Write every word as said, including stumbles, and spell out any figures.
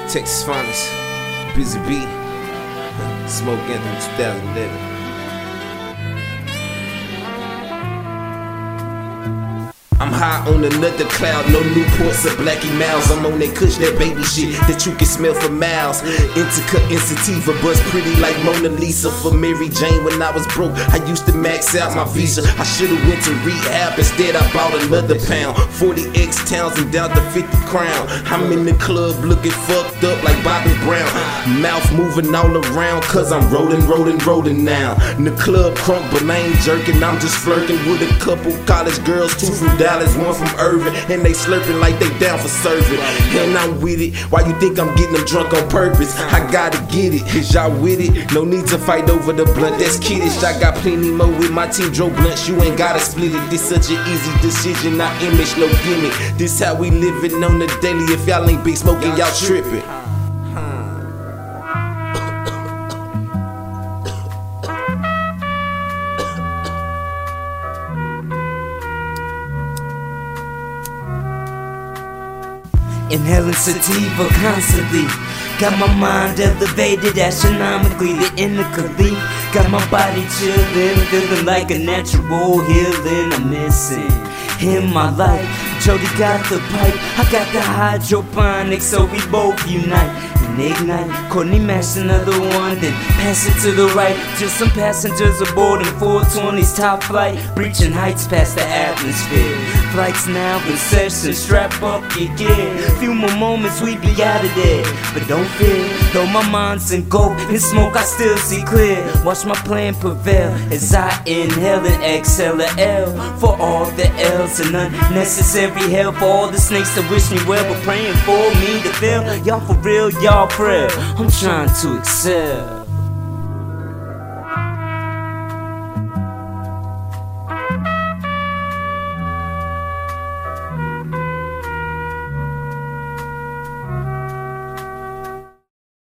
Texas Finest, Busy B, Smoke Anthem twenty eleven. I'm high on another cloud, no Newports or Blackie Miles. I'm on that kush, that baby shit that you can smell for miles. Indica and sativa, buzz pretty like Mona Lisa. For Mary Jane when I was broke, I used to max out my visa. I should've went to rehab, instead I bought another pound. forty X towns and down to fifty crown. I'm in the club looking fucked up like Bobby Brown. Mouth moving all around cause I'm rolling, rolling, rolling now. In the club crunk but I ain't jerking, I'm just flirting with a couple college girls, two from Dallas, one from Irving, and they slurping like they down for serving. And I'm with it, why you think I'm getting them drunk on purpose? I gotta get it, is y'all with it? No need to fight over the blunt, that's kiddish. I got plenty more with my team, Joe Blunts, you ain't gotta split it. This such an easy decision, not image, no gimmick. This how we living on the daily, if y'all ain't big smoking, y'all tripping. Inhaling sativa constantly. Got my mind elevated astronomically, the indically. Got my body chillin', feeling like a natural healing. I'm missing in my life. Jody got the pipe, I got the hydroponics, so we both unite and ignite. Courtney mashed another one, then pass it to the right. Just some passengers aboard in four twenty's top flight, breaching heights past the atmosphere. Flights now in session, strap up your gear. Few more moments we be out of there, but don't fear, though my mind's in gold and smoke I still see clear. Watch my plan prevail as I inhale and exhale a L for all the L's and unnecessary hell. For all the snakes that wish me well but praying for me to fail. Y'all for real, y'all prayer, I'm trying to excel.